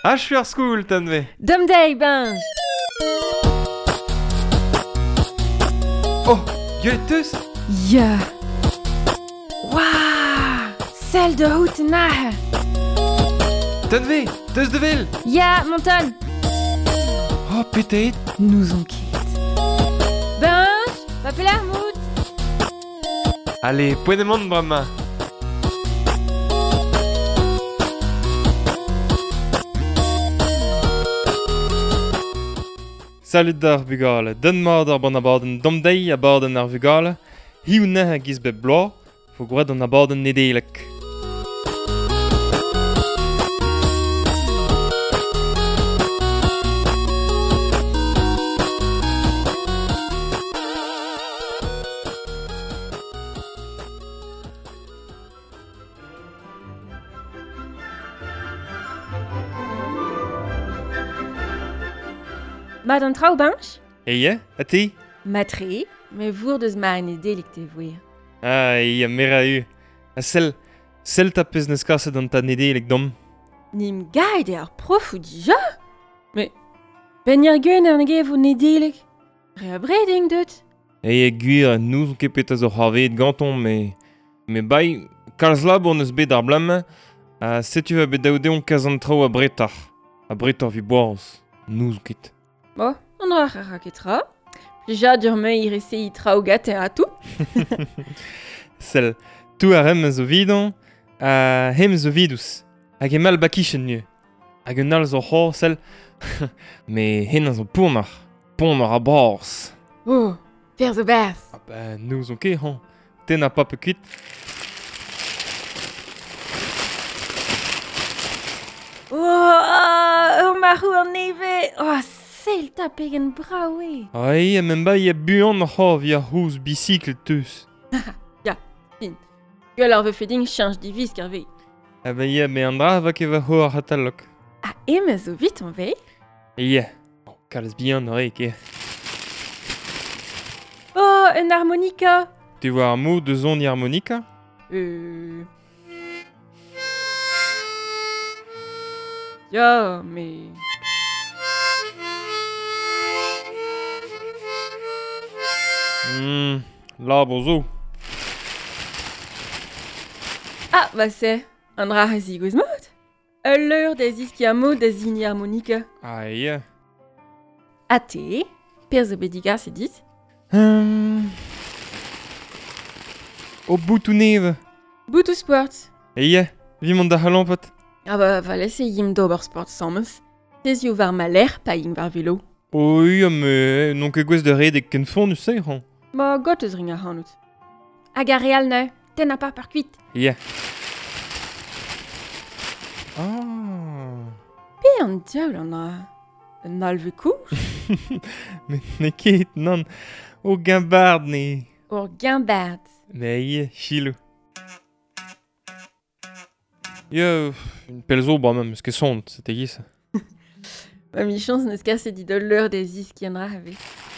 Ah, je suis à school, Tanvé. Dumday, ben. Oh, Goethes? Ja. Wauw. Celle de Houtenahe. Tanvé, deus de vil. Ja, Monton. Oh, peut-être. Nous on quitte. Ben, papel armoud. Allez, point de monde, Brahma. Salut d'ar bugale. Den mat ar ban abaden domdei abaden ar bugale. Hiu ne a giz bet bloa, fo gwad an abaden nedelek. Mat an trao bench? Eie, a ti? Matre, me vour deus ma an edelik te voer. Ah, eie, mera u. A sel ta pez neus kaset an ta nedelek dom. Nim gaid ar profou dija? Me, ben ir gwen ar nege vo nedelik? Re a breding dut? Eie gwir nous on kepet a zo c'havet ganton, me bai, kalz lab on eus bet ar blamme, a setu va bet daoude on kazan trao a bretar. A bretar vi boaz. Nous on ket. Bo, an dra ar raketra. Plija dur me ir ese i trao gat a tout. Sel, tou a rem zo vidon, a hem zo vidous. Hag e mal bakischen nu. Hag un al zo c'hor, sel, me hen a zo pournar. Pournar a bors. Oh, fer zo bas. Ah ben, nous on ket, han. Ten a pa pe kuit. Oh, marou an neve. Oh, sel ta pegen braoue. Aïe, men ba ye buan a c'hor via hous bicycle teus. Gwell ar veufeding chanj divis karve. Ah ben ye, me an dra va ket va ho ar hatalok. A eme zo vit on ve? Ye. Oh, kalz bihan a rek, Oh, un harmonica. Tu vois ar mot de zon harmonica? Ja, me... Labre zo. Ah, ba se, an dra a zigouz mod. Ul leur da ziski a mod da zini harmonica. Ah, ye. A te, per zo bediga se dit. O boutou neve. Boutou sport. Ye, vimont da halampet. Ah ba, va laisse yim d'ober sport sammes. Tez yo var ma l'air, pa yim var velo. O ya, me non ket gwez de redek ken fon nu se, han. Ba, got eus ring a hanout. Hag a real ne, ten a par par kuit. Ye. Ah. Pe an diaoul an a... Un alve kouch? Me ne ket, nan. O gambard ne. Or gimbard. Me ye, chilou. Ye, une pelzo, ba même, eus ket sont, c'était giz. Ba mi chans neus kaset dit ul leur da ziski an dra ave.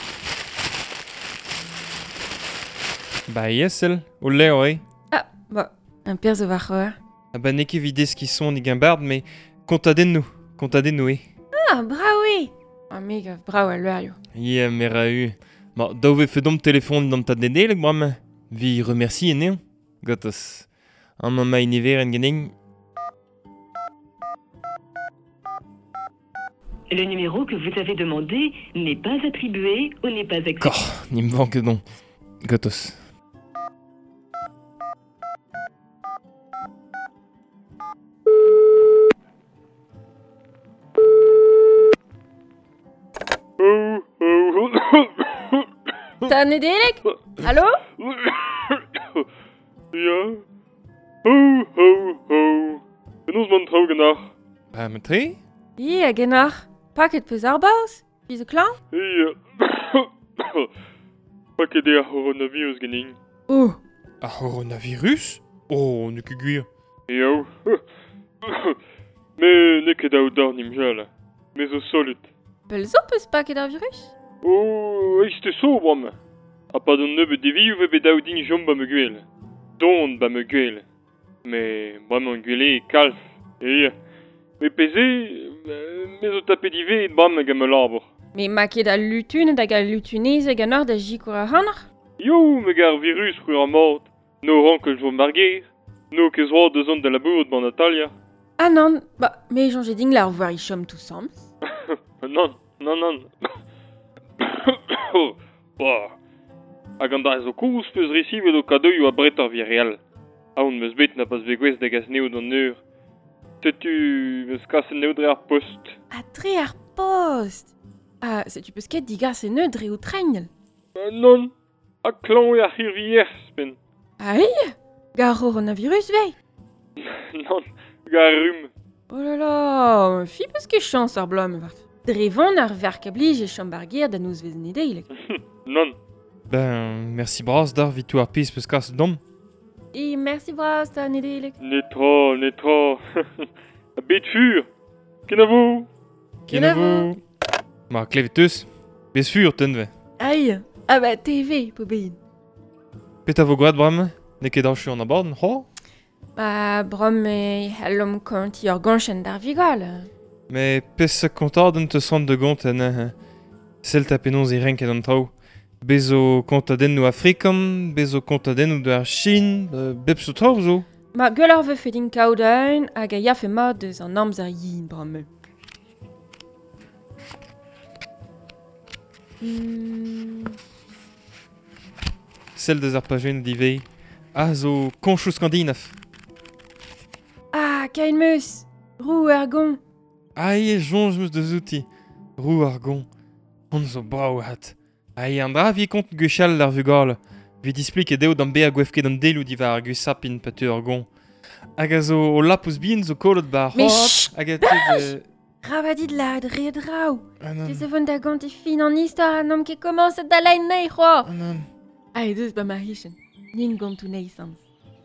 Ba ye, sel. O leo, Ah, ba, un per zo var c'hoar. Ah bah ne ket vides ki son ni gambard, mais kontaden nou, Ah, braoue! Ah, mega brao a leur yo. Ye, mera u. Ma, daouve fedom telefon d'an ta nedelek, bram. Vi remercie neon. Gotos. An ma iniver en geneng. Le numéro que vous avez demandé n'est pas attribué ou n'est pas accepté. Kor, ni me vank don. Gotos. Ta nedelek? Allo? Ja. Ho. Penaos man trao genach? Ba, me tre? Ie, genach. Paket peus ar baus? Biz o klan? Ja. Pa ket e a coronavirus geneng. Oh. A coronavirus? Oh, ne ket gwir. Ja. Me ne ket daou dar nimjal. Me zo solut. Pel zo peus paket ar virus? Oh, eiste so, bram. Ha pa don neube devi ou vebe daou din jom ba me gwell. Don ba me gwell. Me, bram an gwelle kalf. Me peze, Mais o tapet d'ivez bram hag am labour. Me ma ket a lutun da gal lutunez hag an or da jikour a hanner. Yo, me gar virus rur an mat. No ran ke jo marger. No ket zoa deus an da labour ban Natalia. Ah non, bah, me jonge ding la revoir i chom tout sams. Non. Bah. Hag an da zo kous peus resivet o kadeuioù a bret ar vireal. Aon meus bet na pas vegwez da gaz neoud an eur. Setu meus kasen neoud re ar post. A dre ar post. Ah, se tu peus ket digar se neud dre o tregnel. Non. A klan e ar hirviers, pen. Aïe, gar coronavirus vei. Non, gar rhum. Oh là là, fi peus ket chans ar blom vart. Drevon ar verk a blij e chom barger da nouz vez nedeilek. Non. Ben, merci bras d'ar vitou ar pis peus kas dom. E merci bras da nedeilek. Netra. A bet fur. Ken a vo? Ken a vo? Ma klevet eus. Bez fur, tenve. Aïe, ah bah TV, po bein. Pet a vo gwad bram? Ne ket ar chu an abord, ho? Bah, brom e hellom konti ur gonchen d'ar vigol. Me pes a kontad an te sant de gont en sel tapenons e renket an trao. Bez o kontadenn o Afrikan, bez o kontadenn o de ar Chin, bep so trao zo. Ma gueul ar veuf edin kaodaun hag a yaf e mat deus an amzer yin brom. Sel deus ar pajen divei. A zo konchou skandinav. Ah, kain meus, rou er gon. Aie, jonge meus deus outi. Rou ar gon. On zo brao hat. Aie, an dra vi kont gwechal ar vugale. Vi displik e deo d'an be a gwefket an delou diva ar gwesapin patu ar gon. Hag a zo o lapous bin zo kolot bar Mais hop. chut, Hag a tud... Ravadid la dre drao. Anan, Te se vont da gant e fin an istor an om ket komanse da lain nei, c'hoar. anan. Aïe, deus ba ma hichen. Nin gant ou nei sams.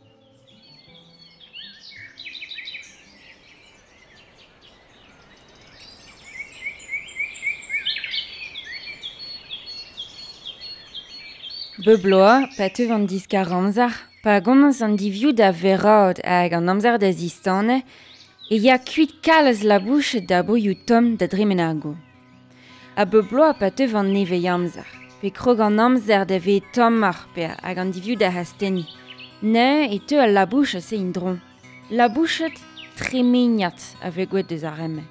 Bebloa, pa teuv an diskar amzar, pa gomz an divioù da verod hag an amzar da zistane, e ya kuit kalz la bouche da bouilloù tom da dremen ar go. A bebloa pa teuv an neve amzar, pe krog an amzer da ve tom arper hag an divioù da hasteni. Ne e teu al la bouche se indron. La bouchet tremeniat a vegouet deus ar emme.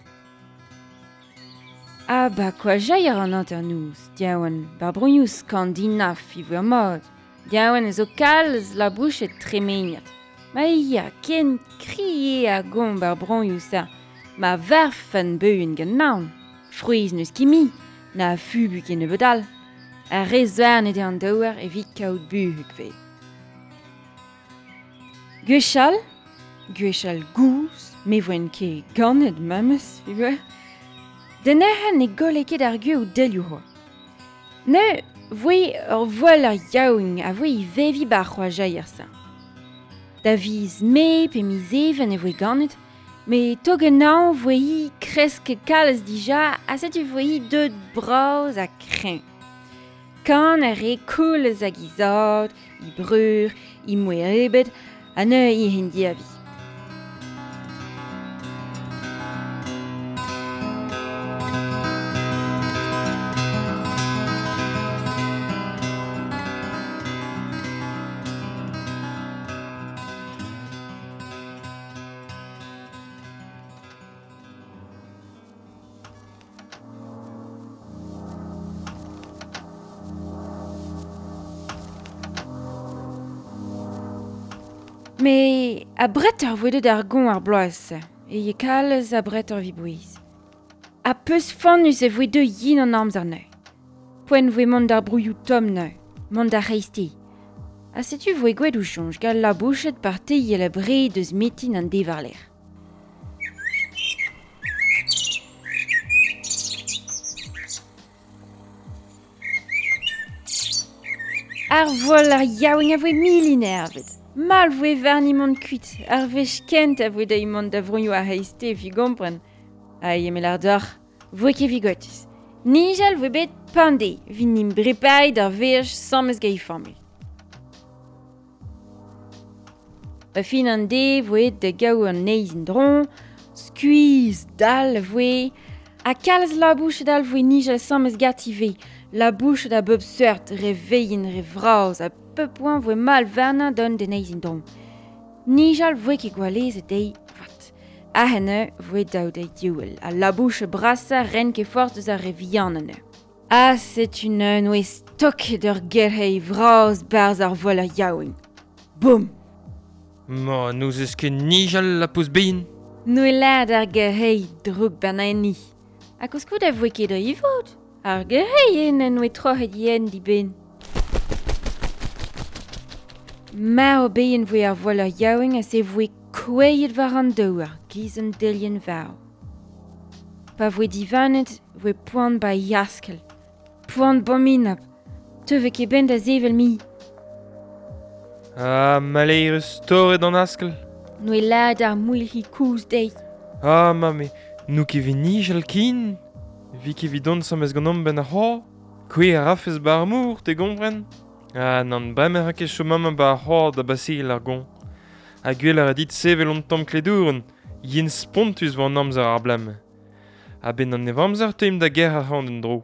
Ah bah quoi jaillir an anternous, diaouan, bar brunioù skandinav i veur mod. Diaouan zo kalz la bouche tremeniat. Ma ia ken kriye a gom bar brunioù sa, ma verfen beun gen naon. Fruiz neus kimi, na fubu ken e bedal. A rezwer nede an daouar evit kaout buhug ve. Gwechal gous, me voen ke ganet mames, vi veur. Den ec'hen e goleket ar gwez ou delioù ho. Ne, voe ur voel ar yaouing a voe i vevi bar c'hoa jaillir sa. Da viz me pe miz even e voe ganet, me togennañ voe i kresk kalz dija a setu voe i deud braoz a kren. Kan a re koulez hag i zad, i breur, i moe ebet, a ne i hindi a vi. Me a bret ur voedet ar gont ar bloaz, e ye kalz a bret ur vibouiz. A peus fannus e voe deus yin an amzer neu. Poen voe mont ar brouioù tom neu, mont ar reiste. A setu voe gwed ou chonj, gal la bouchet par te ye la bre deus metin an devar l'er. Ar voal ar yaouing a voe miliner vet. Mal voe verni mont kuit, ar vech kent a voe da imont da vroioù a reiste fi gompren. Aie me lar d'or, voe ke vi gotus. Nijal voe bet pande, vin nim brepay d'ar vech sammes ga i formul. Pa fin an de voe da gaou an neiz in dron, Squeeze, dal, voe. A kalz la bouche dal voe nigel sammes gativé. La bouche da bub suert, reveillin, revraus, a peu point voe mal verna don de neizin don. Nigel voe ki gwaleze dei vat. A henne voe dau dei duel. A la bouche brassa ren ke force de sa revianene. Ah, c'est une noe stock d'ur gerhei vraus barz ar vol ar yaouing. Boum! Ma, nous eus ket nijal la pousse bein. Noe lad ar gerhei droug bernaeni. A kouskou da voe ket i vod. Ar gerhei en noe trohet yen di ben. Ma o bein voe ar vol ar yaouing a se voe kweiet var an douar, giz an delien vau. Pa voe divanet voe poan ba yaskel. Poan bominap. Teuve ket ben da zevel mi. Ah, maleirus torret an askel. Noe lad ar mouil hi kouz dei. Ah, ma, me, nou ket vi nijal kin. Vi ket vi don samez gant ben a ha. Kwe a rafes ba ar mour, te gompren? Ah, nan bremer a ket chomam ba a ha da basil ar gon. A gwell a dit sevel on tom kledouren. Yen spontus va an amzer ar blemme. A ben an evamzer teim da ger ar hand en dro.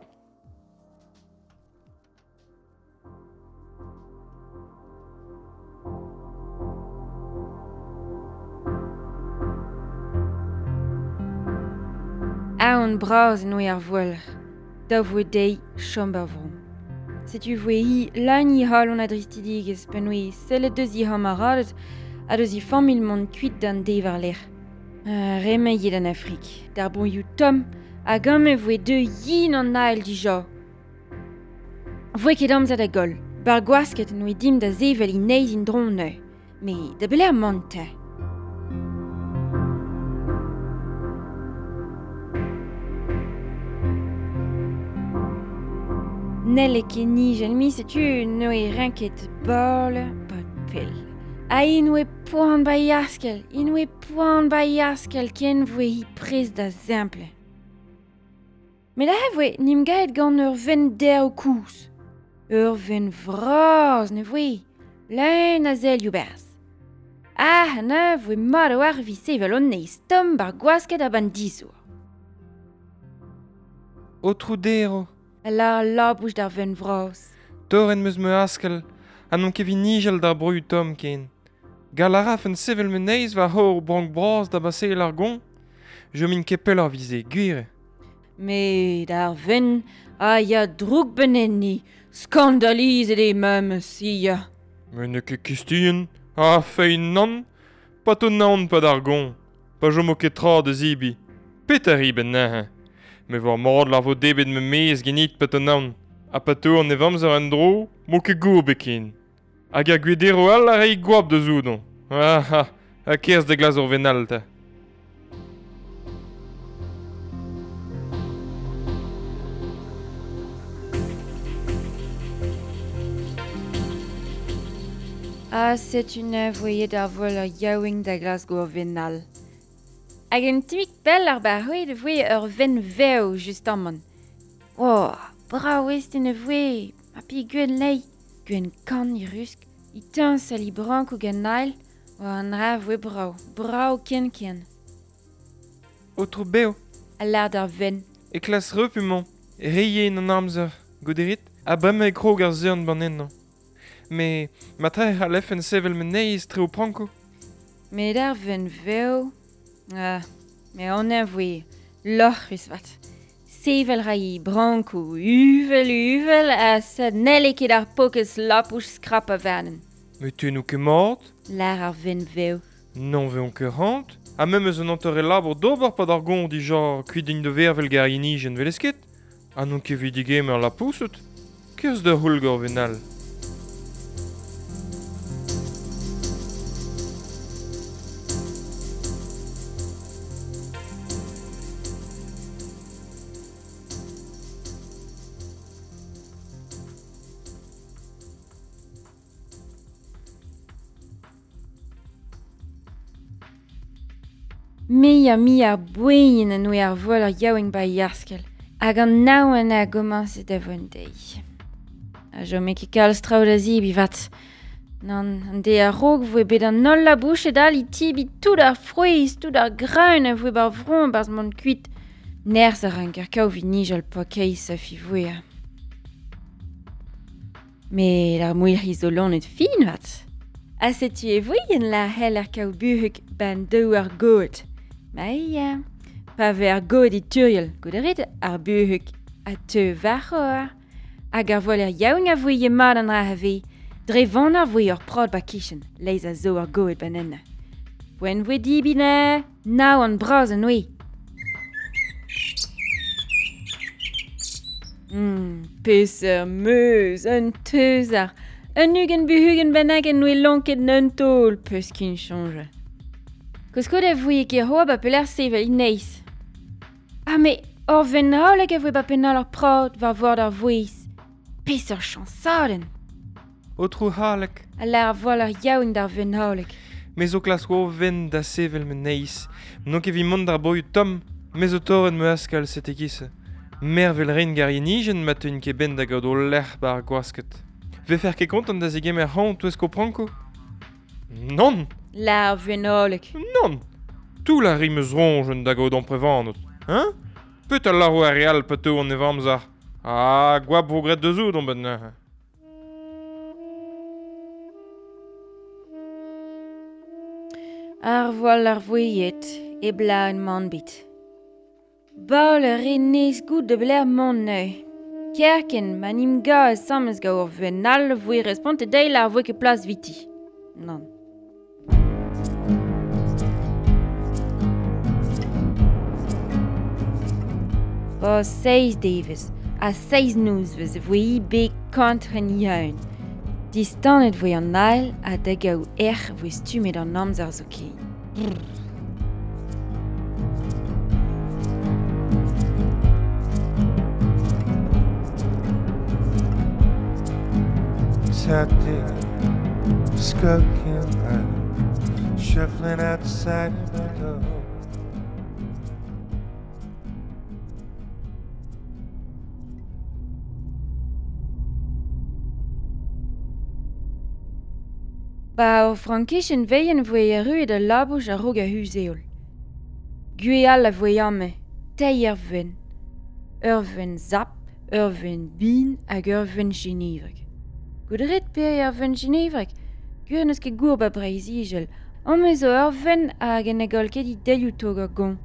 Aon braz noe ar voler. Da voe dei chomba vrom. Setu voe hi lan i hal on adristidigez pen noe sellet deus i hamaradet a deus i famil mont kuit dan dei var ler. Reme yed an Afrik. Dar bon you tom a gamme voe de yin an nael dija. Voe ket amzad a gol. Bar gwasket noe dim da zevel i neiz in dron neu. Me da beler monte. Nelle ket nijel mi setu noe renket bol, pat pel. A inoe poan ba yaskel, ken voe hi prez da zemple. Me da voe nim gaet gant ur ven der o kouz. Ur ven vraz ne voe, len a zel youbers. Ah, ne voe mat o ar vi sevel on neiz tom bar gwasket a ban dizour. O trudero. La labouche d'ar ven vraz. Toren meus me askel, an ket vi nijal d'ar brou tom ken. Gal a raf en sevel me neiz va hor brank braz da basel ar gon. Jo min ket pel ar vize, gwir. Me d'ar ven a ya droug benenni, skandalize de memes ia. Me ne ket kistien, a fein nan, pat o naon pa d'ar gon. Pa jo mo ket tra de zibi. Peter hi ben nehe. Me var mord la vo debet me mez genit pet an naon. A pato an evamzer an dro, mo ket gourbe ken. Hag a gwedero all a rei gwab de zoudon. Ah, a kerz de glas ur venalta. Ah, c'est une voyez d'ar vol ar yaouing da glas ur venal. Hag en timik bell ar barhoe de voe ur ven veo just amman. Oh, brao est en voe, ma pi gwen lei, gwen kan i rusk, i tan sali brank o gen nail, o an ra voe brao ken. O tro beo, A lard ar ven. e klas repumant, reien an amzer, goderit, a bremme e krog ar zeurn banennan. Me, ma traer a lef en sevel me neiz tre o pranko. Me d'ar ven veo... Ah, me on a voe, loch eus vat. Sevel rai branko, uvel, a sed nelle ket ar pokez lapouch skrap a vernen. Me tu nou ket mord, Lar ar ven veo. non veon ket rant, a mem eus an antere labor d'ober pa d'ar gon dija kuit din de vervel gar yenijen velesket. A non ket vidigem ar lapouset, kerz da houlgor venal. Me ar bouin an oe ar vol ar yaouing ba yaskel. Hag an naouan a gomanset da voen dei. A jo me ket kalz traoù da zibi vat. Non, an de a rog voe bet an nol la bouche dal I tibi tout ar frouiz, tout ar graun a voe bar vron bars mon kuit. Nerz ar an gerkaou vid nijal pa keiz a fi voe. Me ar mouir isolon et fin vat. A se tu e voien la hel ar kaou buhuk ben dou ar god. Ma pa ve ar god I turiel, goderit ar buhuk a te varroar. Hag ar voel ar yaoung a voe mat an ra have. Dre van ar voe ar prod ba kichen, leiz a zo ar goed ben enna. Poen voe dibine, nao an braz an oe. Peus meus, un teuzar. Un ugen buhugen ben agen noe lanket n'un tol, peus kin change. Kosko da voe ket hoa ba peler sevel ineiz. Ah, me, or ven haoleg a voe ba penal ar prod va vord ar voez. Peus ar chansaden. O tro halek. A la ar voal ar yaoung d'ar ven haoleg. Mez o klas wo ven da sevel me neiz. N'on ket vi mont d'ar boioù tom, mez o toren me askal sete gise. Mervel rin gar yenijen ma teun ket ben da gaud o lec'h bar gwasket. Ve fer ket kontant da zegem er c'hant touesko pranko? Non! La ar ven haoleg. Non! Tout la rimeus ronjen da gaud an prevanot. Hein? Peut al laro ar real pato an evamzar. Ah, gwab vo gret deus out on ben. Ar voal ar voyet, e bla un man bit. Baul rin nez gout de bler man neu. Kerken, man im ga sammes ga ur ven al voe respont e deil ar voe ket plas viti. Non. O 6 deves, a 6 nouz vez voe I be kontren yaun. Distanet voe an ail a da gao voe stumet an amzer zo ken. Tactic, skulking around, shuffling outside of my door. Ba o frankichen veien voe a ruet a labouch a rog a huzeol. Gwe all a voe ame, tei ur ven zap, ur ven bin hag ur ven genevreg. Goudret pe ur ven genevreg, gwe neus ket gour ba breiz igel, ame zo ur ven hag en egol ket I delioù tog ar gont.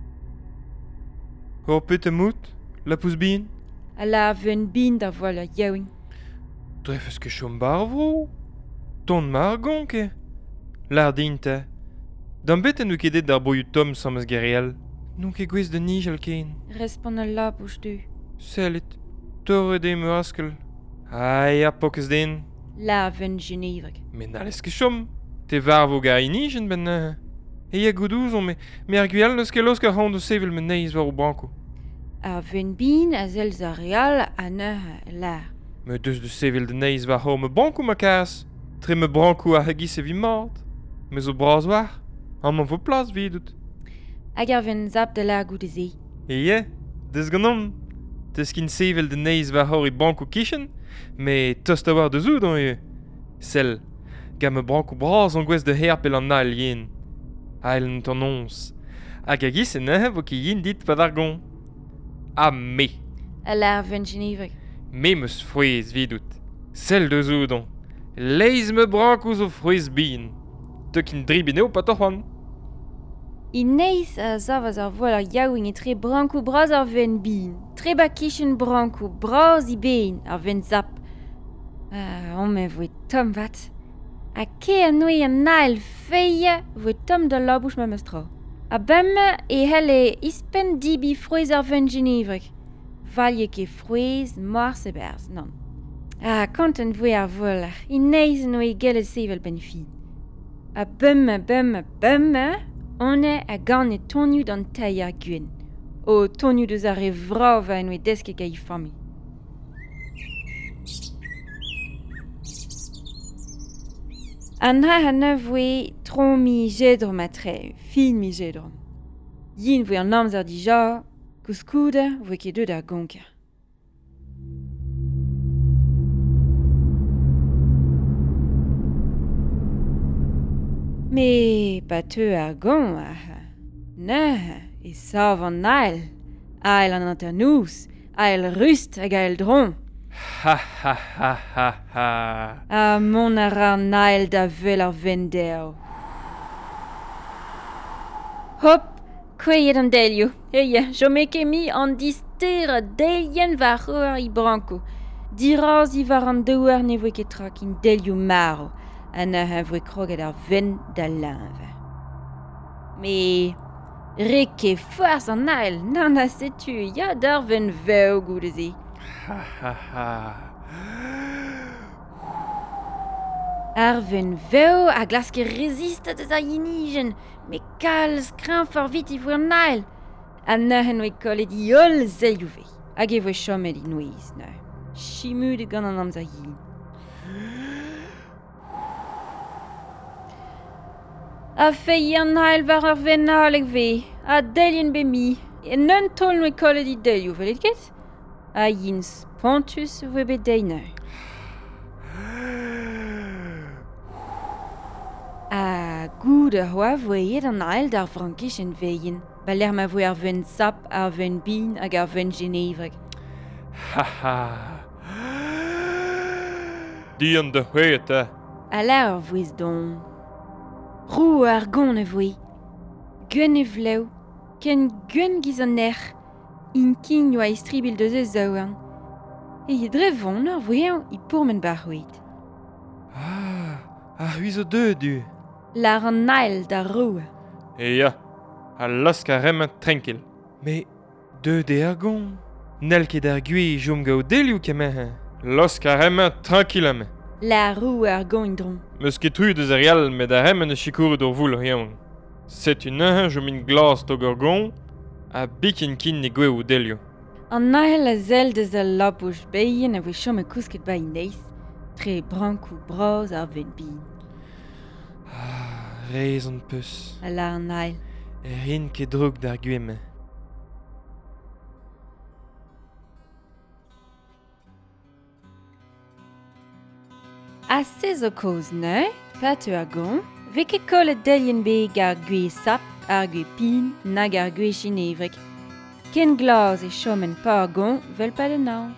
Or pet mout, la pousse bin? A la ven bin da voal ar yaoing. Drefeus ket chom bar vro? Ton mar gont ke? Lar dinte. Dan bet en ket d'ar boioù tom sammes gerial. Non ket gwez de nijal ken. Respon al labouch du. Sellit. Torre de me askel. Ai, a pokez den. La ven genevreg. Men n'ales ket chom. Te var vo gar inijen ben E goudouzon, me ar gwell neus ket losk ar c'hant o sevel me neiz war o branko. A ven bin a zelz ar real a neuh lar. Me deus de sevel de neiz war ho me branko ma kas. Tre me branko a hagis e vi mat. Me zo braz war. An man vo plas vidout. Hag ar ven zap de lar gout eze. Deus ganon. Teus kin sevel de neiz war hor e branko kichen, me tost a war deus out an Sel, ga me branko braz an gwez de herpel an al yen. Ael n'en ton ons. Hag hagis e neuh vo ket yin dit pad ar gont. Ah, me. A lar ven genevreg. Me meus frouez vidout. Sel deus out an. Leiz me branko zo frouez bin. Te kin dribineo pat oc'han. I neiz a zavaz ar voal ar yaoing e tre branko braz ar ven bin. Tre ba kichen branko braz I ben ar ven zap. On me voe tom vat. A ke a noe an ael feie voe tom da labouch ma meus tra. A bemme e hel e ispen dibi frouez ar ven genevreg. Valje ket frouez, mars e berz, non. Kanten voe ar voal, I neiz noe gel sevel ben fin. A bemme, on a gant tonioù d'an tei ar gwen. O tonioù deus ar e vrao va en oe deske ga I fami. An ha voe tron mi jedro ma tre, fin mi jedro. Yin voe an amzer dija, kouskoude voe ket deud ar gonka. Me pateu ar gant ne, e sav an ail. Ail an anternous, ail rust hag ail dron. Ha ha ha ha ha. A mon a ra an ail da vel ar vendeo. Hop, kweet an delio. Eia, jo meke mi an dister a delien va c'hoar I branko. Diraz I var an douar ne voe ket trak in delio maro. An a voe kroget ar ven da lanve. Me reke foars an ail, nan a setu ya d'ar ven veo goudezi. Ha ha ha. Ar ven veo a glas ket resist deus a yinijen, me kalz kran for vit I voe an ail. An neuhen oe kollet I ol zelioù ve, hag e voe chomet I nouiz, ne. Chimud gant an amzer yin. A fei an ail war ar ven aleg ve, a delien be mi, e n'un tol noe kollet I delioù, velet ket? A yin spontus voe be deineu. A goud a hoa voet an ail d'ar vrankich veien, baler ma voe ar ven sap, ar ven bin hag ar ven genevreg. Ha ha. Di an de c'hwet, A la ar voez don. Rou ar gant e voe. Gwen e vleu, ken gwen giz an er, in kin yo a istribil deus eus zaouarn. E ye dre vont ar voeañ I pourmen bar c'hwet. Ah, a c'huiz o du. Lar an ail da rou. Eia, a lask a rem tranquil. Me, de ar gont. Nel ket ar gwez jom gao delioù kemen. Lask a rem tranquil. La rou ar gant in dron. Meus ket truy deus ar real met a rem ne chikour d'or voul reon. Setu neuze jom in glas d'og ar gont, a biken kin ne gwe o delioù. An ail a zel deus al lapouch beien a voe chom e kousket ba in neiz, tre brankou braz ar ven bin. Reiz an peus. A la an ail. Rin ket drog d'ar gweme. A se zo koz ne, pateu ar gant, ve ket kollet delien be gar gwe sap, ar gwe pin, nag ar gwe chinevreg. Ken glas e chomen pa ar gant, vel pa de naon.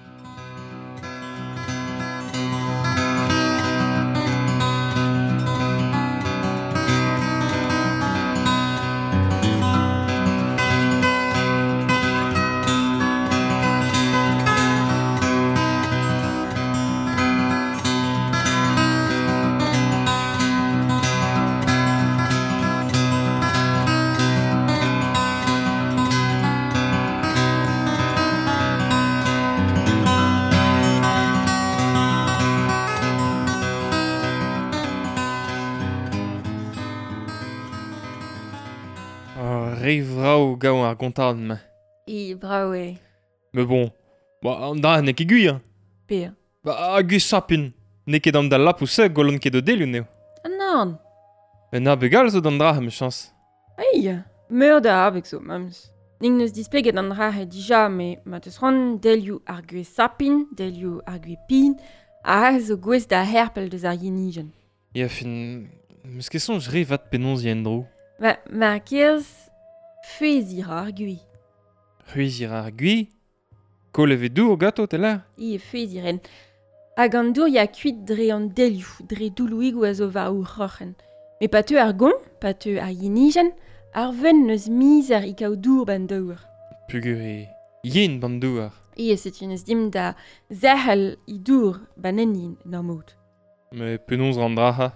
Reiv vrao gao ar gontad me. I brao e. Me bon, an da ne ket gwir. Per. A gwir sapin. Ne ket am da lapou se golon ket o delioù neo. Anan. En a begal zo d'an dra me chans. Eia, meur da abek zo, mams. Ning neus dispeget an rahe dija, me ma teus ron delioù ar gwe sapin, delioù ar gwe pin, a zo gwez da herpel deus ar yenijen. Ya fin, meus ket sonj re vat penonz yen dro. Ma kiez fezir ar gwe. Ruizir ar gwi. Koleve dour gato teler. I e feziren. Hag an dour ya kuit dre an delioù, dre doulouigou a zo va ou c'hoc'hen. Me pateu ar gont, pateu ar yenijen, ar ven neus mizer I kao dour ban daour. Pugur e yen bandouar. I set neus dim da zerhel I dour ban enin normod. Me penonz ran dra.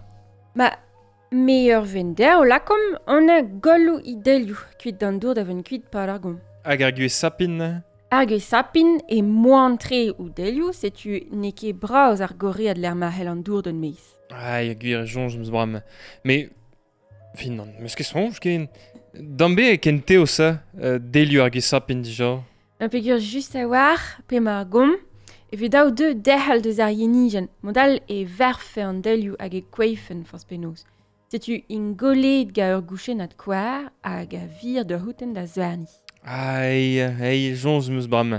Me ur ven der lakom, on a golou I delioù, kuit d'an dour da ven kuit par ar gont. Hag ar gwe sapin. Ar gwe sapin e moantre ou delioù, setu ne ket braoz ar goread l'er mahel an dour d'un meiz. Ai, gwir jonj meus bram. Me, fin nan, meus ket sonj ken. Dambe e ken teo sa, delioù ar gwe sapin dija. Un pegur just a war, pe mar gom, e vet daou deux derhal deus ar yenijen, modal e verfe an delioù hag e kweifen fors penaos. Setu in golet ga ur gouchen at kouar hag a vir d'ur houten da zwarni. Ai, jonj meus bram.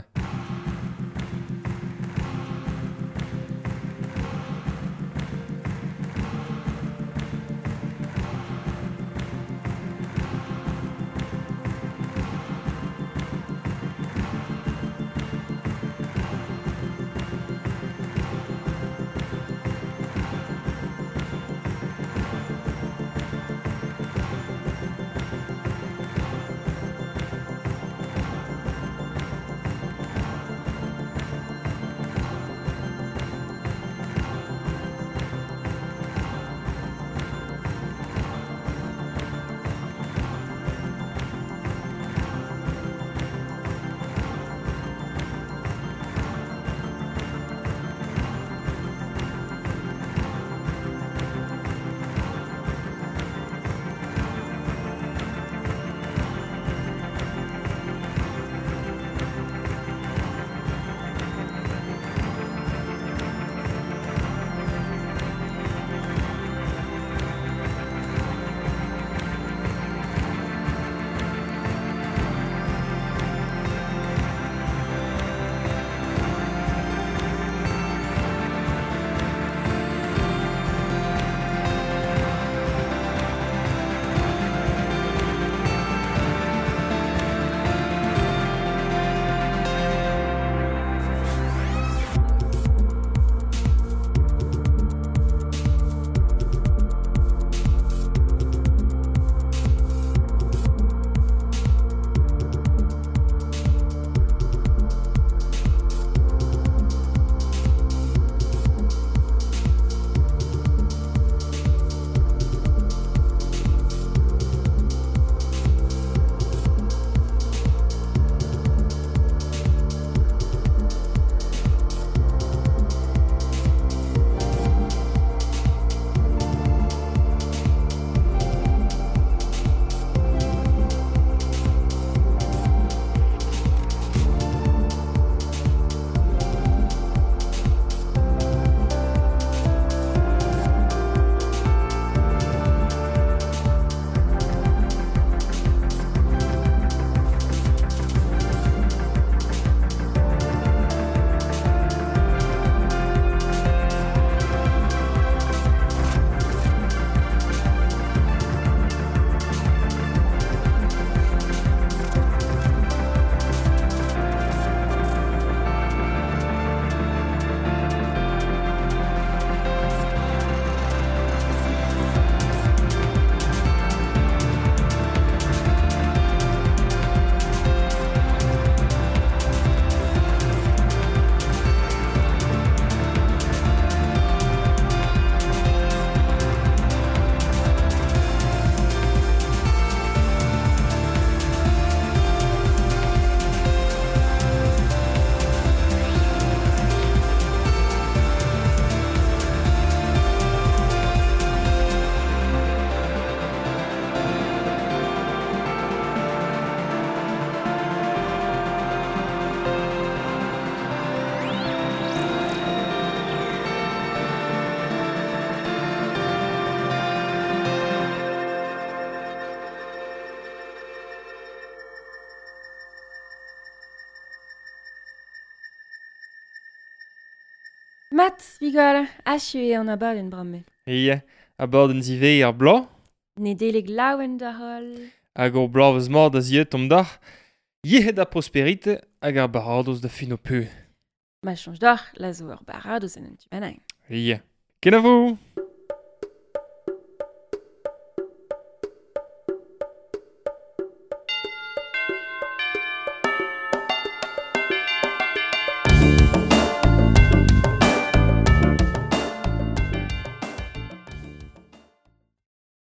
Mat, vigala, asju e an abal en bramme. Ia, a bord an zive ar bla, Ne deleg laouen da hol. hag ur blavez mat da ziet om da, yehet da prosperite hag ar barados da fin o peu. Ma chanj d'or, la zo ur barados en un tumanang. Ia. Ken a vo?